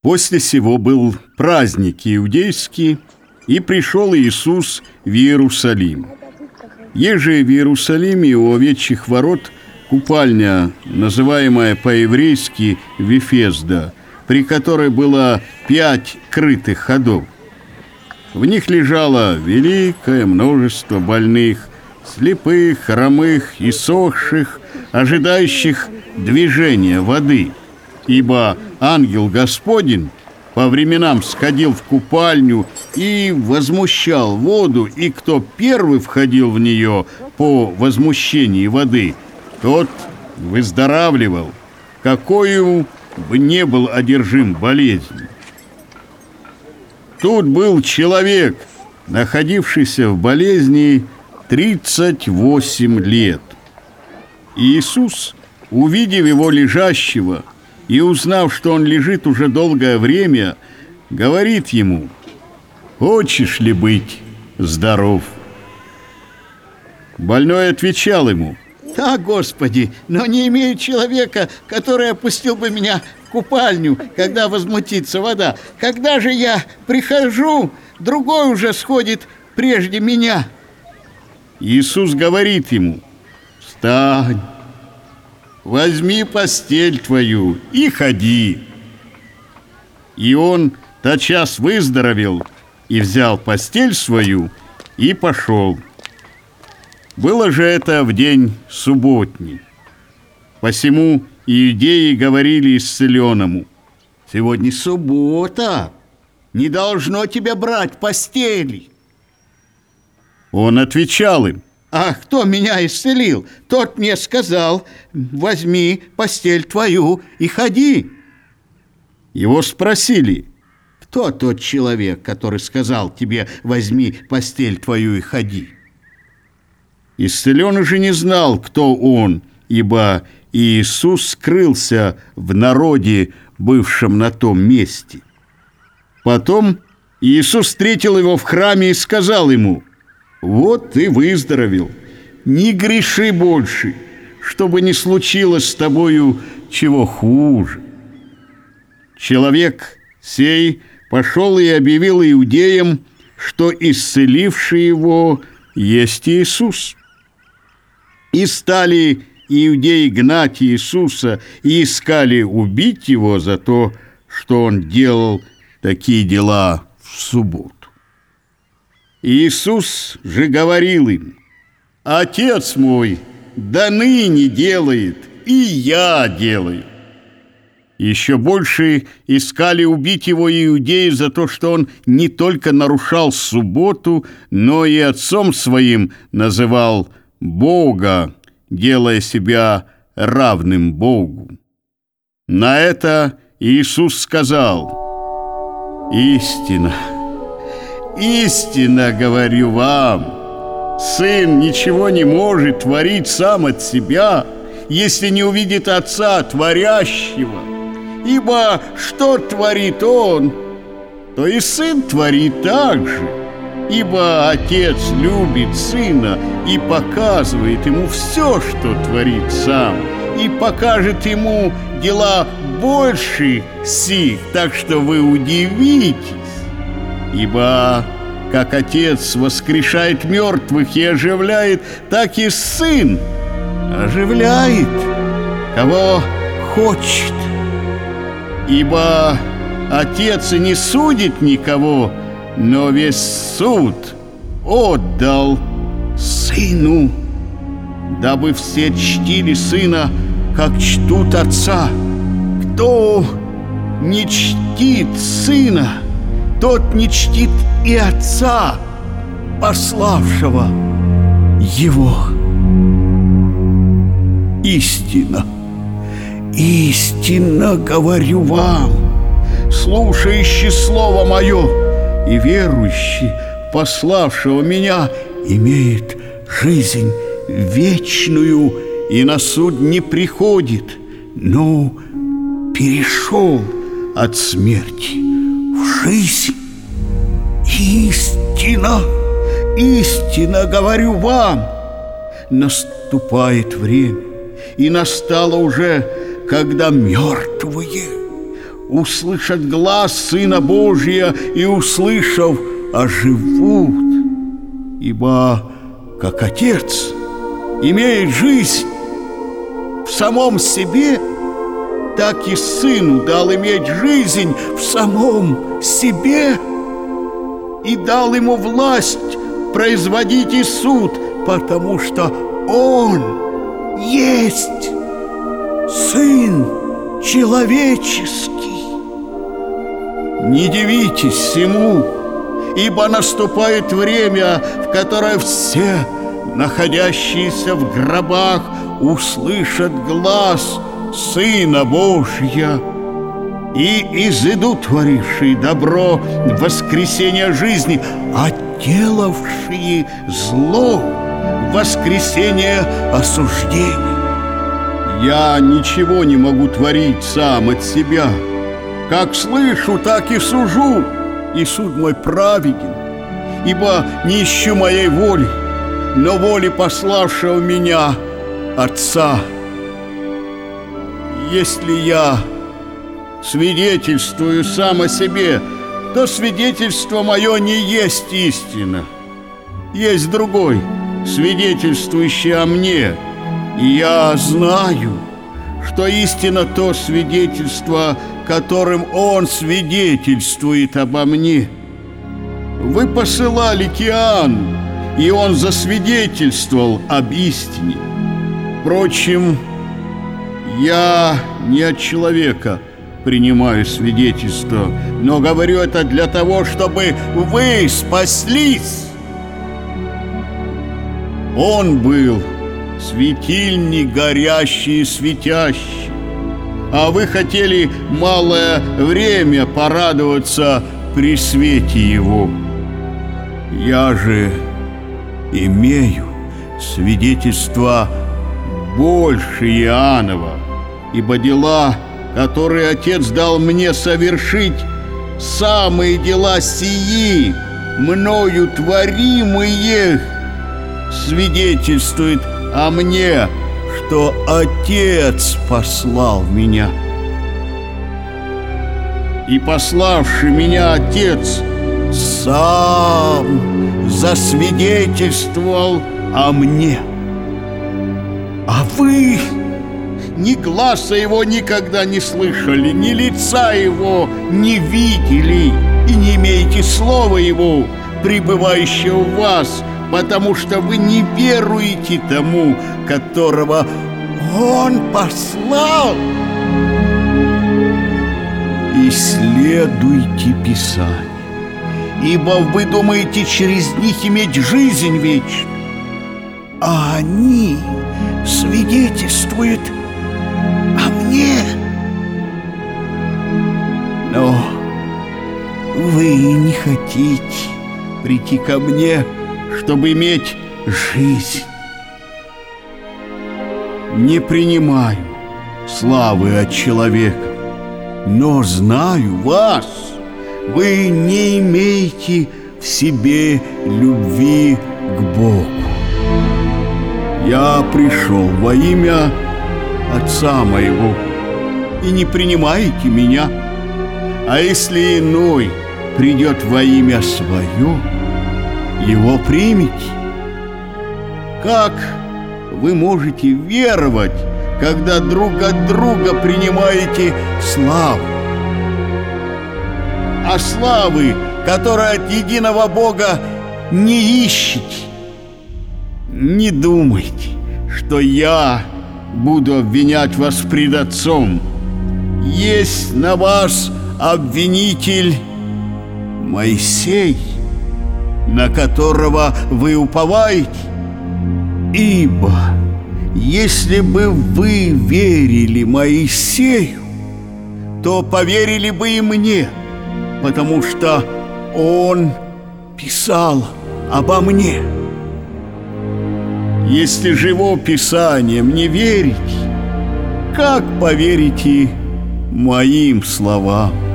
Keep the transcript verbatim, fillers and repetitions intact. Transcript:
После сего был праздник иудейский, и пришел Иисус в Иерусалим. Еже в Иерусалиме у овечьих ворот купальня, называемая по-еврейски Вифезда, при которой было пять крытых ходов. В них лежало великое множество больных, слепых, хромых и сохших, ожидающих движения воды. Ибо ангел Господень по временам сходил в купальню и возмущал воду, и кто первый входил в нее по возмущении воды, тот выздоравливал, какою бы не был одержим болезнью. Тут был человек, находившийся в болезни тридцать восемь лет. Иисус, увидев его лежащего и узнав, что он лежит уже долгое время, говорит ему: «Хочешь ли быть здоров?» Больной отвечал ему: «Да, Господи, но не имею человека, который опустил бы меня в купальню, когда возмутится вода. Когда же я прихожу, другой уже сходит прежде меня». Иисус говорит ему: «Встань, возьми постель твою и ходи». И он тотчас выздоровел и взял постель свою и пошел. Было же это в день субботний. Посему иудеи говорили исцеленному: «Сегодня суббота, не должно тебя брать постели». Он отвечал им: «А кто меня исцелил? Тот мне сказал: возьми постель твою и ходи». Его спросили: «Кто тот человек, который сказал тебе: возьми постель твою и ходи?» Исцеленный же не знал, кто он, ибо Иисус скрылся в народе, бывшем на том месте. Потом Иисус встретил его в храме и сказал ему: «Вот ты выздоровел, не греши больше, чтобы не случилось с тобою чего хуже». Человек сей пошел и объявил иудеям, что исцеливший его есть Иисус. И стали иудеи гнать Иисуса и искали убить его за то, что он делал такие дела в субботу. Иисус же говорил им: «Отец мой до ныне делает, и я делаю». Еще больше искали убить его иудеи за то, что он не только нарушал субботу, но и отцом своим называл Бога, делая себя равным Богу. На это Иисус сказал: «Истина, истина говорю вам, Сын ничего не может творить сам от себя, если не увидит Отца творящего. Ибо что творит Он, то и Сын творит так же. Ибо Отец любит Сына и показывает Ему все, что творит Сам, и покажет Ему дела больше сих, так что вы удивитесь. Ибо как Отец воскрешает мертвых и оживляет, так и Сын оживляет, кого хочет. Ибо Отец и не судит никого, но весь суд отдал Сыну, дабы все чтили Сына, как чтут Отца. Кто не чтит Сына, тот не чтит и Отца, пославшего Его. Истина, истинно говорю вам, слушающий Слово Мое и верующий в пославшего Меня имеет жизнь вечную и на суд не приходит, но перешел от смерти в жизнь. Истина, истинно говорю вам, наступает время, и настало уже, когда мертвые услышат глас Сына Божия и, услышав, оживут. Ибо, как Отец имеет жизнь в самом себе, так и Сыну дал иметь жизнь в самом себе и дал ему власть производить и суд, потому что Он есть Сын человеческий. Не дивитесь всему, ибо наступает время, в которое все, находящиеся в гробах, услышат глас Сына Божия, и изыдут творившие добро в воскресение жизни, а делавшие зло в воскресение осуждения. Я ничего не могу творить сам от себя. Как слышу, так и сужу, и суд мой праведен, ибо не ищу моей воли, но воли пославшего меня Отца. Если я свидетельствую сам о себе, то свидетельство мое не есть истина. Есть другой, свидетельствующий о мне, и я знаю, что истина то свидетельство, которым Он свидетельствует обо мне. Вы посылали к Иоанну, и он засвидетельствовал об истине. Впрочем, я не от человека принимаю свидетельство, но говорю это для того, чтобы вы спаслись. Он был светильник горящий и светящий, а вы хотели малое время порадоваться при свете его. Я же имею свидетельство больше Иоаннова, ибо дела, которые Отец дал мне совершить, самые дела сии, мною творимые, свидетельствует о мне, что Отец послал меня. И пославший меня Отец сам засвидетельствовал о мне. А вы ни гласа его никогда не слышали, ни лица его не видели, и не имеете слова его, пребывающего в вас, потому что вы не веруете тому, которого Он послал. Исследуйте Писание, ибо вы думаете через них иметь жизнь вечную, а они свидетельствуют о мне. Но вы не хотите прийти ко мне, чтобы иметь жизнь. Не принимаю славы от человека, но знаю вас. Вы не имеете в себе любви к Богу. Я пришел во имя Отца моего, и не принимаете меня. А если иной придет во имя свое, его примите. Как вы можете веровать, когда друг от друга принимаете славу? А славы, которая от единого Бога, не ищете. Не думайте, что я буду обвинять вас пред Отцом. Есть на вас обвинитель Моисей, на которого вы уповаете. Ибо если бы вы верили Моисею, то поверили бы и мне, потому что он писал обо мне. Если же его Писанием не верите, как поверите моим словам?